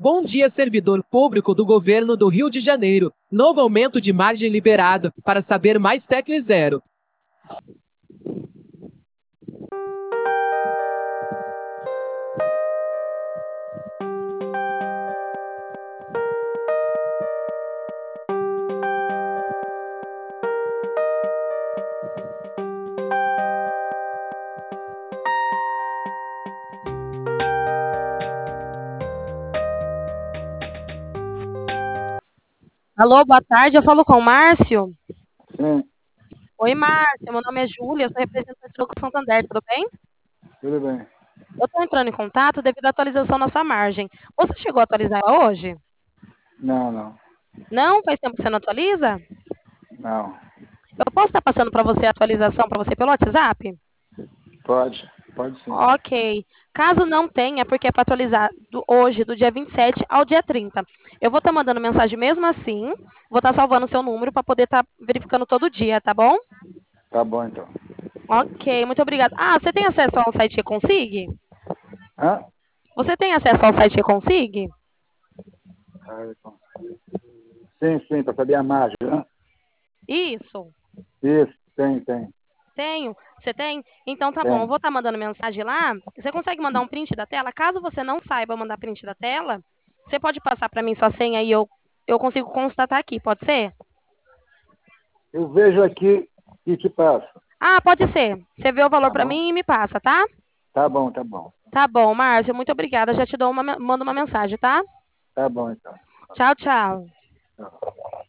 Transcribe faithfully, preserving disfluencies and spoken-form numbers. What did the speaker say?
Bom dia, servidor público do governo do Rio de Janeiro. Novo aumento de margem liberado. Para saber mais, tecle zero. Alô, boa tarde, eu falo com o Márcio. Sim, Oi, Márcio, meu nome é Júlia, eu sou representante do Banco Santander, tudo bem? tudo bem. Eu estou entrando em contato devido à atualização na sua margem. Você chegou a atualizar ela hoje? Não, não, Não? Faz tempo que você não atualiza? não. Eu posso estar passando para você a atualização para você pelo WhatsApp? Pode, pode sim. Ok. Caso não tenha, porque é para atualizar do, hoje, do dia vinte e sete ao dia trinta. Eu vou estar mandando mensagem mesmo assim, vou estar salvando o seu número para poder estar verificando todo dia, tá bom? Tá bom então. Ok, muito obrigada. Ah, você tem acesso ao site Reconsig? Hã? Você tem acesso ao site Reconsig? Ah, então. Sim, sim, para saber a margem, né? Isso. Isso, tem, tem, Tenho. Você tem? Então tá bom. Eu tem. vou estar mandando mensagem lá. Você consegue mandar um print da tela? Caso você não saiba mandar print da tela, você pode passar para mim sua senha e eu, eu consigo constatar aqui, pode ser? Eu vejo aqui e te passo. Ah, pode ser. Você vê o valor Tá para bom? mim e me passa, tá? Tá bom, tá bom. Tá bom, Márcio. Muito obrigada. Já te dou uma, mando uma mensagem, tá? Tá bom então. Tchau, tchau. Tá.